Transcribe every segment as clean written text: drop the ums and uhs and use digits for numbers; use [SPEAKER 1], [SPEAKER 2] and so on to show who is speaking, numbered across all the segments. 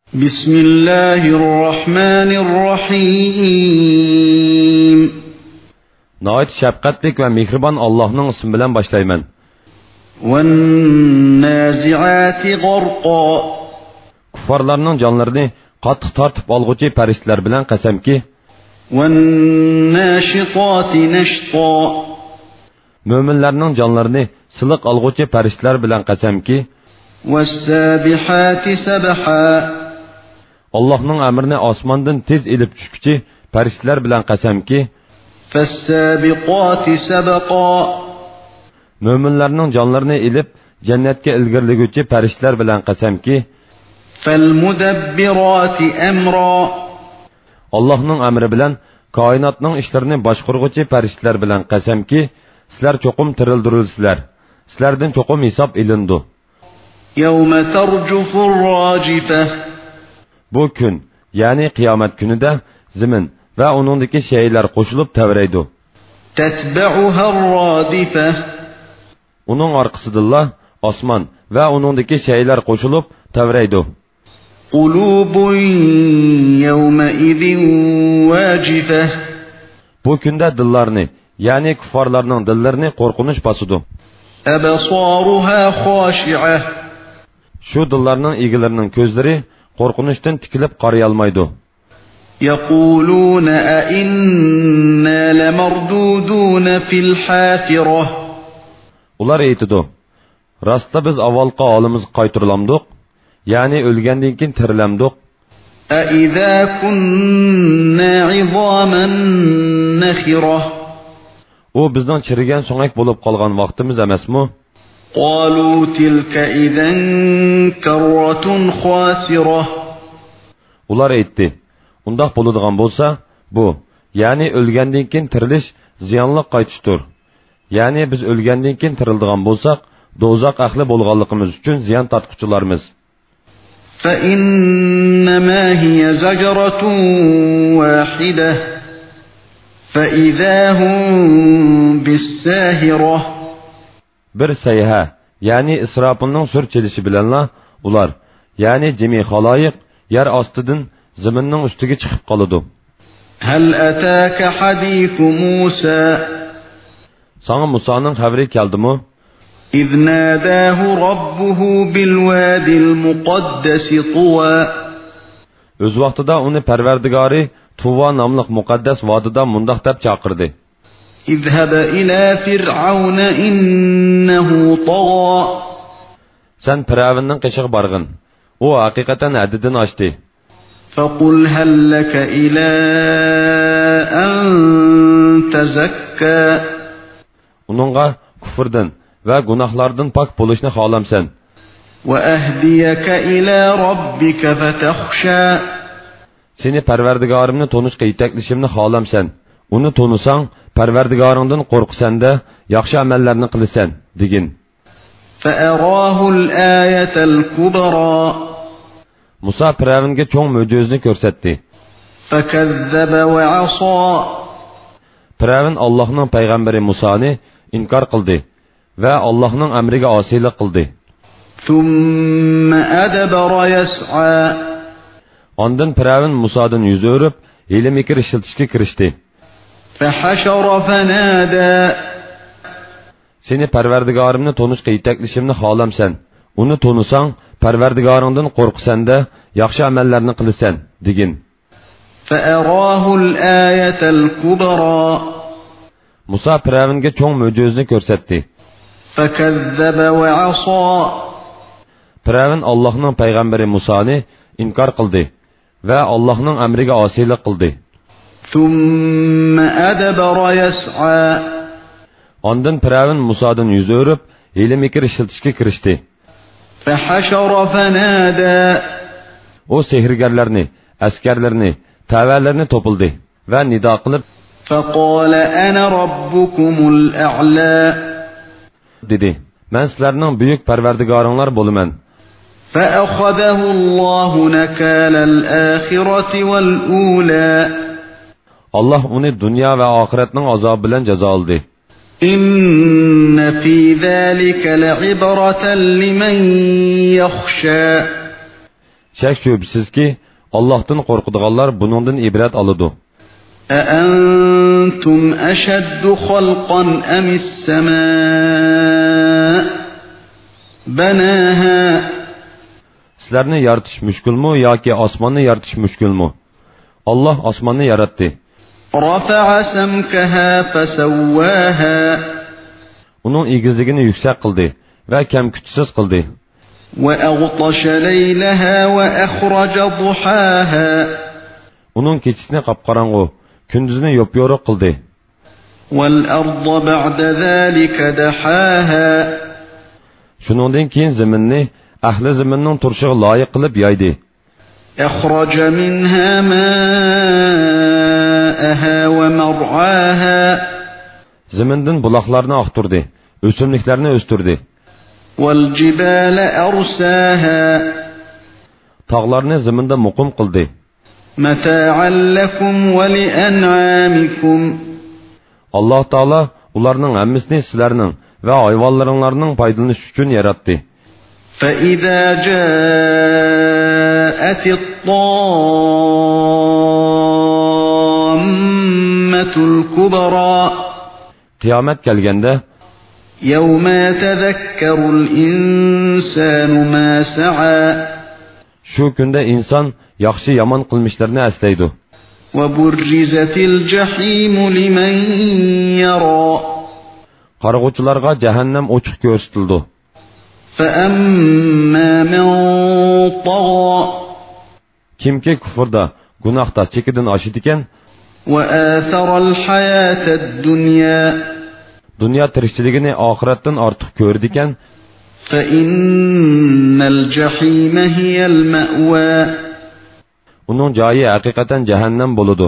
[SPEAKER 1] بسم الله الرحمن الرحيم
[SPEAKER 2] Nəhayət şəfqətlik və mehriban Allah'ın ismi bilan başlayman.
[SPEAKER 1] وَالنَّازِعَاتِ غَرْقًا
[SPEAKER 2] Kuffarlarning jonlarini qattiq tortib olg'uchi farishtalar bilan qasamki,
[SPEAKER 1] وَالنَّاشِطَاتِ نَشْطًا
[SPEAKER 2] mo'minlarning jonlarini siliq olg'uchi farishtalar bilan qasamki,
[SPEAKER 1] وَالسَّابِحَاتِ سَبْحًا
[SPEAKER 2] Allah'ning amrini osmondan tez elib tushguchi farishtalar bilan qasamki,
[SPEAKER 1] فَالسَّابِقَاتِ سَبْقًا
[SPEAKER 2] mo'minlarning jonlarini elib jannatga ilgirliguvchi farishtalar bilan qasamki,
[SPEAKER 1] فَالْمُدَبِّرَاتِ أَمْرًا
[SPEAKER 2] Allah'ning amri bilan koinotning ishlarini boshqaruvchi farishtalar bilan qasamki, sizlar cho'qim tirildirilsizlar, sizlardan cho'qim hisob ilindi.
[SPEAKER 1] يَوْمَ تَرْجُفُ الرَّاجِفَةُ
[SPEAKER 2] Bu kun, ya'ni qiyomat kunida zimin va uningdagi shaylar qo'shilib tavraydi.
[SPEAKER 1] تَتْبَعُهَا الرَّادِفَةُ
[SPEAKER 2] Uning orqasidan osmon va uningdagi shaylar qo'shilib tavraydi.
[SPEAKER 1] قُلُوبٌ يَوْمَئِذٍ وَاجِفَةٌ
[SPEAKER 2] Bu kunda dillarni, ya'ni kuffarlarning dillarini qo'rqinish bosidi.
[SPEAKER 1] أَبْصَارُهَا خَاشِعَةٌ
[SPEAKER 2] Shu dillarning egalarining ko'zlari qo'rqinishdan tikilib qaraya olmaydi.
[SPEAKER 1] يَقُولُونَ أَإِنَّا لَمَرْدُودُونَ فِي الْحَافِرَةِ
[SPEAKER 2] Ular aytidi: "Rastda biz avvalgi holimiz qaytirilamdik, ya'ni o'lgandan keyin tirilamdik.
[SPEAKER 1] أَإِذَا كُنَّا عِظَامًا نَخِرَةً
[SPEAKER 2] U bizning chirigan so'ngak bo'lib qolgan vaqtimiz emasmi?"
[SPEAKER 1] قَالُوا تِلْكَ إِذًا كَرَّةٌ خَاسِرَةٌ
[SPEAKER 2] Ular aytdi: "Undaq bo'ladigan bo'lsa, bu, ya'ni o'lgandan keyin tirilish ziyonli qaytishdir. Ya'ni biz o'lgandan keyin tirildigan bo'lsak, do'zax ahli bo'lganligimiz uchun ziyon tortquchilarmiz."
[SPEAKER 1] فَإِنَّمَا هِيَ زَجْرَةٌ وَاحِدَةٌ فَإِذَا هُمْ بِالسَّاهِرَةِ
[SPEAKER 2] Bir sayha, ya'ni İsrafilning sur çelişi bilanla ular, ya'ni jami xaloyiq yer ostidan zaminning ustiga chiqib qoladi.
[SPEAKER 1] هَلْ أَتَاكَ حَدِيثُ مُوسَى
[SPEAKER 2] Sana Musa'nın xəbri gəldimi?
[SPEAKER 1] إِذْ نَادَاهُ رَبُّهُ بِالْوَادِ الْمُقَدَّسِ طُوًى
[SPEAKER 2] Öz vaqtida uni Parvardigori Tuva nomli muqaddas vodida mundaq deb chaqirdi:
[SPEAKER 1] اذهب إلى فرعون إنه طغى
[SPEAKER 2] Sen Firavunning qishig'i barg'in. U haqiqatan haddidan oshdi.
[SPEAKER 1] فقل هل لك إلى أن تزكى
[SPEAKER 2] Uningga kufrdan va gunohlardan pok bo'lishni xohlamsan.
[SPEAKER 1] وأهديك إلى ربك فتخشى
[SPEAKER 2] Seni Parvardigorimni tonishga yetaklishimni xohlamsan. Uni tonisang, Parvardigoringdan qo'rqsanda, yaxshi amallarni qilasan, degin.
[SPEAKER 1] فأراه الآية الكبرى
[SPEAKER 2] Musa Firavunga cho'ng mo'jizani ko'rsatdi.
[SPEAKER 1] فكذب وعصى
[SPEAKER 2] Firavun Allohning payg'ambari Musoni inkor qildi va Allohning amriga osiylik qildi.
[SPEAKER 1] ثم أدبر يسعى
[SPEAKER 2] Ondan Firavun Musodan yuz o'rib, hiyla-mikr ishlatishga kirishdi.
[SPEAKER 1] فحشر فنادى
[SPEAKER 2] Seni Parvardigorimni tonishga yetaklishimni xohlamsan. Uni tonisang, Parvardigoringdan qo'rqsanda, yaxshi amallarni qilasan, degin.
[SPEAKER 1] فأراه الآية الكبرى
[SPEAKER 2] Musa Firavunga cho'ng mo'jizani ko'rsatdi.
[SPEAKER 1] فكذب وعصى
[SPEAKER 2] Firavun Allohning payg'ambari Musoni inkor qildi va Allohning amriga osiylik qildi.
[SPEAKER 1] ثم أدبر يسعى
[SPEAKER 2] Ondan Firavun Musodan yuz o'rib, hiyla-mikr ishlatishga kirishdi.
[SPEAKER 1] فحشر فنادى
[SPEAKER 2] U sehrgarlarni, askarlarni, tavalarni to'pildi va nido qilib
[SPEAKER 1] فقال أنا ربكم الأعلى
[SPEAKER 2] dedi: "Men sizlarning buyuk Parvardigoringlar bo'laman."
[SPEAKER 1] فأخذه الله نكال الآخرة والأولى
[SPEAKER 2] Allah uni dunyo va oxiratning azobi bilan jazoladi.
[SPEAKER 1] إن في ذلك لعبرة لمن يخشى
[SPEAKER 2] Şək şübhəsizki, Allah'tan qorqudiganlar bunundan ibret alıdı.
[SPEAKER 1] أأنتم أشد خلقا أم السماء بناها
[SPEAKER 2] Sizlarni yaratish müşkülmü yoki osmonni yaratish müşkülmü? Allah osmonni yaratdi.
[SPEAKER 1] رفع سمكها فسواها
[SPEAKER 2] Uning egizligini yuksak qildi va kamkutsiz qildi.
[SPEAKER 1] وأغطش ليلها وأخرج ضحاها
[SPEAKER 2] Uning kechisini qapqarang'u, kunduzini yo'p-yo'riq qildi.
[SPEAKER 1] والأرض بعد ذلك دحاها
[SPEAKER 2] Shuningdan keyin zaminni ahli zaminning turishiga loyiq qilib yoydi.
[SPEAKER 1] أخرج منها ماءها ومرعاها
[SPEAKER 2] Zamindan buloqlarni oqtirdi, o'simliklarni o'stirdi.
[SPEAKER 1] والجبال أرساها
[SPEAKER 2] Tog'larni zaminda muqim qildi.
[SPEAKER 1] متاعا لكم ولأنعامكم
[SPEAKER 2] Allah Taala ularning hammasini sizlarning va hayvonlaringlarning foydalanish uchun yaratdi.
[SPEAKER 1] فإذا جاءت الطامة الكبرى
[SPEAKER 2] Qiyomat kelganda
[SPEAKER 1] يوم يتذكر الإنسان ما سعى
[SPEAKER 2] shu kunda inson yaxshi yomon qilmishlarini eslaydi.
[SPEAKER 1] وبرزت الجحيم لمن يرى
[SPEAKER 2] Qarg'uvchilarga jahannam ochiq ko'rsatildi.
[SPEAKER 1] فأما من طغى
[SPEAKER 2] Kimki kufrda, gunohda chekidan oshid ekan,
[SPEAKER 1] وآثر الحياة الدنيا
[SPEAKER 2] dunyo tirikchiligini oxiratdan ortiq ko'rdi ekan,
[SPEAKER 1] فإن الجحيم هي المأوى
[SPEAKER 2] uning joyi haqiqatan jahannam bo'ladi.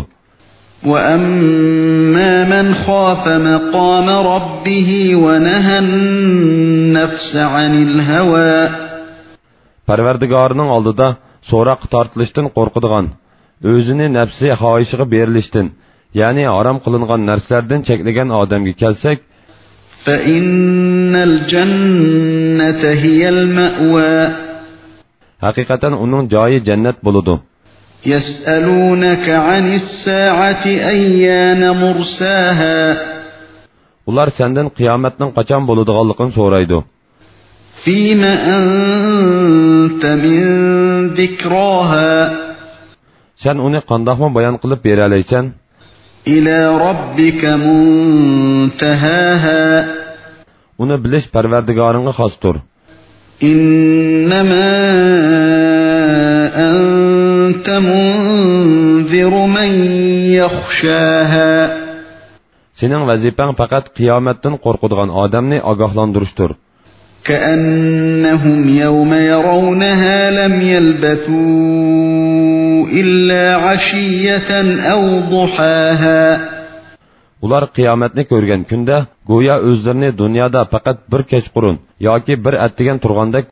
[SPEAKER 1] وأما من خاف مقام ربه ونهى النفس عن الهوى
[SPEAKER 2] Parvardigorining oldida so'roq tortilishdan qo'rqadigan, o'zini nafsi xohishiga berilishdan, ya'ni harom qilingan narsalardan cheklagan odamga kelsak,
[SPEAKER 1] فإن الجنة هي المأوى
[SPEAKER 2] haqiqatan uning joyi jannat bo'ladi.
[SPEAKER 1] يسألونك عن الساعة أيان مرساها
[SPEAKER 2] Ular sendan qiyomatning qachon bo'ladiganligini so'raydi.
[SPEAKER 1] فيما أنت من ذكراها
[SPEAKER 2] Sen uni qandoqmi bayon qilib bera olaysan?
[SPEAKER 1] إلى ربك منتهاها
[SPEAKER 2] Uni bilish Parvardigoringga xosdir.
[SPEAKER 1] إنما أنت منذر من يخشاها
[SPEAKER 2] Sening vazifang faqat qiyomatdan qo'rqadigan odamni ogohlantirishdir.
[SPEAKER 1] كأنهم يوم يرونها لم يلبثوا إلا عشية أو ضحاها
[SPEAKER 2] Ular qiyomatni ko'rgan kunda go'yo o'zlarini dunyoda faqat bir kechqurun yoki bir attigan turganda